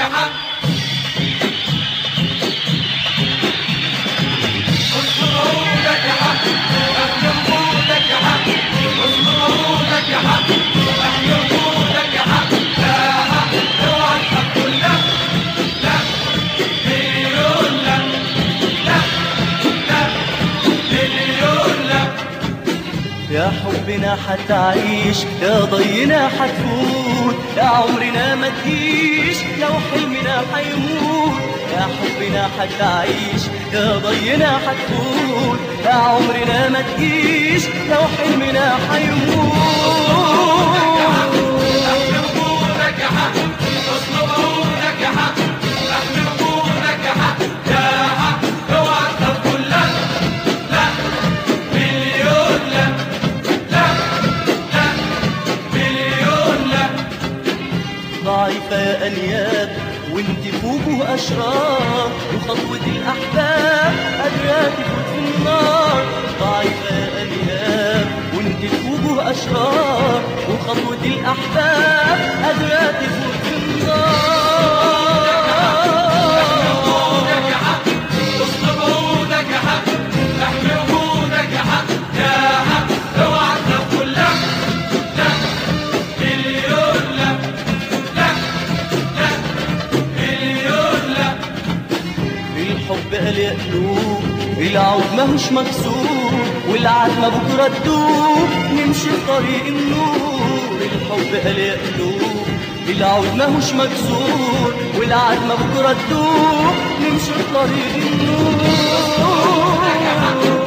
يا حق اصبر عودك يا حق احمي وجودك يا حق اصبر عودك يا حق احمي وجودك يا حق لا حق اوعى تقول لا لا مليون لا لا لا مليون لا يا حبنا حتعيش يا ضينا حتفوت يا عمرنا ما تجيش لو حلمنا حيموت يا حبنا حتعيش يا ضينا حتفوت يا عمرنا ما تجيش لو حلمنا حيموت احمي وجودك يا حق اصلب عودك يا حق احمي وجودك يا حق يا حق اوعى تقول لا لا مليون لا لا لا مليون لا ضعيفة يا أنياب وانت فوقه أشرار وخطوة الأحباب قادرة تفوت في النار ضعيفة يا أنياب وانت فوقه أشرار وخطوة الأحباب قادرة تفوت في النار وجودك يا حق اصلب عودك يا حق احمي وجودك يا حق يا حق اوعى تقول لا لا مليون لا لا لا مليون لا الحب قال يا قلوب العود ماهوش مكسور والعتمة بكرة تدوب نمشي في طريق النور الحب قال يا قلوب العود ماهوش مكسور والعتمة بكرة تدوب نمشي في طريق النور